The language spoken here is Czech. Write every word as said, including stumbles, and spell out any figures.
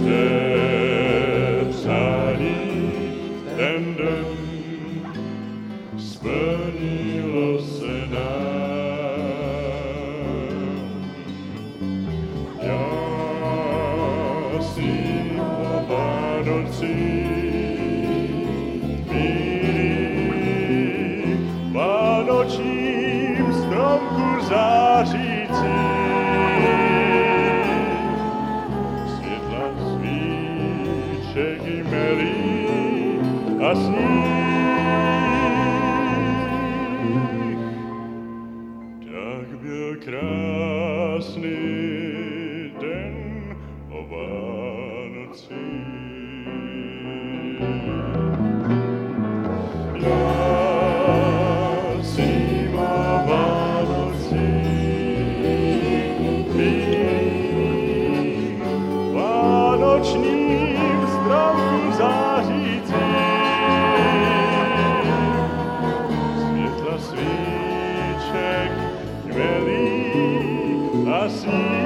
přání ten den splnilo se nám. Já sním o Vánocích, milých vánočním stromku zářící. Světla svíček jmelí a sníh. Tak byl krásný den o Vánocích. Já sním o Vánocích, milých vánočním stromku zářící. Světla svíček jmelí a sníh.